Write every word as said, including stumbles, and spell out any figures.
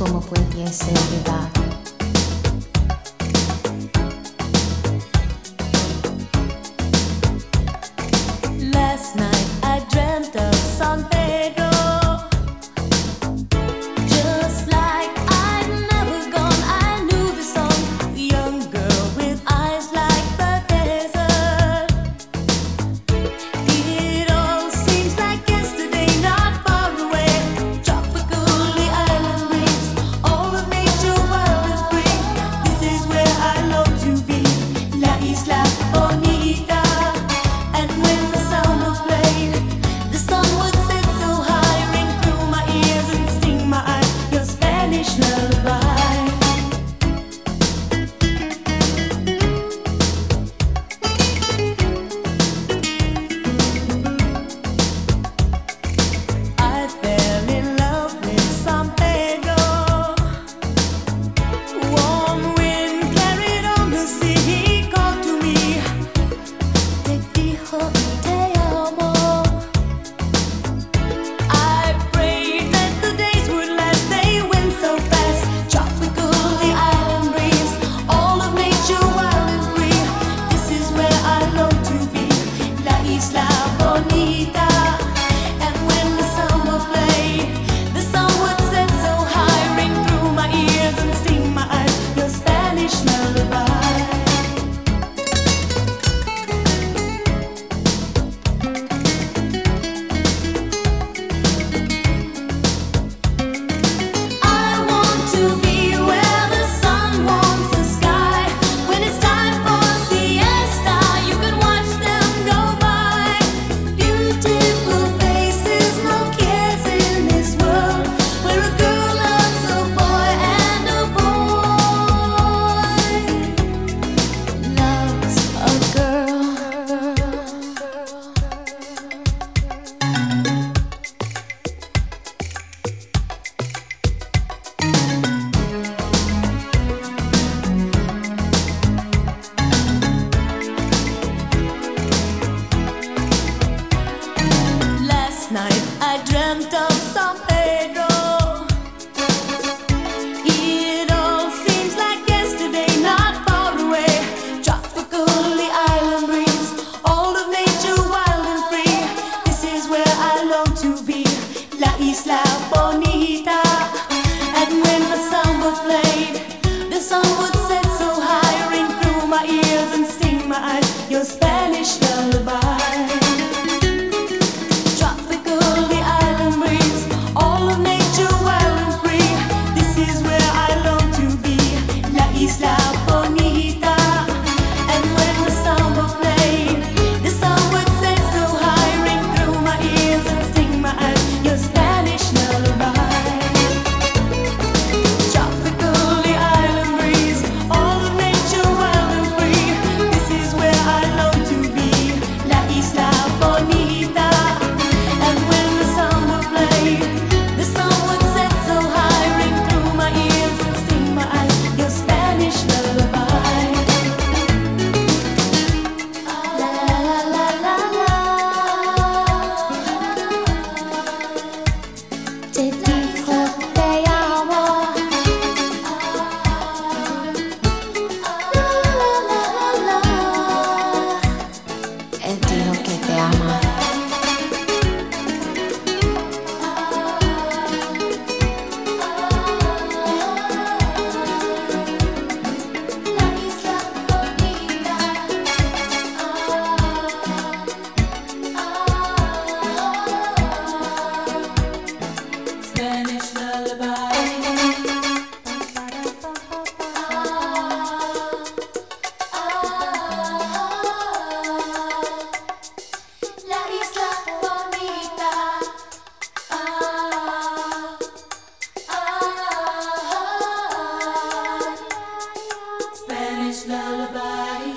como pudiese olvidar. Last night I dreamt of San Pedro, just like I'd never gone. I knew the song, the young girl with eyes like the desert. It all seems like yesterday, not far away. Tropical, the island breeze, all of nature wild and free. This is where I long to be, La Isla Bonita. And when the summer played, the sun would set so high, ring through my ears and sting my eyes, your Spanish lullaby. I fell in love with San Pedro. Warm wind carried on the sea. He called to me, te dijo te amo. I prayed that the days would last. They went so fast. Tropical, the island breeze, all of nature wild and free. This is where I long to be, La Isla Bonita. And when the summer played, the sun would set so high, ring through my ears and sting my eyes, your Spanish lullaby. I want to be where the sun warms the sky. When it's time for siesta, you can watch them go by. Beautiful faces, no cares in this world, where a girl loves a boy and a boy loves a girl. Last night I dreamt of San Pedro. It all seems like yesterday, not far away. Tropical, the island breeze, all of nature wild and free. This is where I long to be, La Isla Bonita. And when the samba played, the sun would set so high, ring through my ears and sting my eyes, your Spanish lullaby. Tropical, the island breeze, all of nature wild and free. This is where I long to be, La Isla Bonita. And when the samba played, the sun would set so high, ring through my ears and sting my eyes, your Spanish lullaby. Tropical, the island breeze, all of nature wild and free. This is where I long to be, La Isla Bonita. And when the summer played, the sun would set so high, ring through my ears and sting my eyes, your Spanish lullaby. La la la la la. Te dijo te amo. La la la la la. Él dijo que te ama. La Isla Bonita. Spanish lullaby. La Isla Bonita. Spanish lullaby.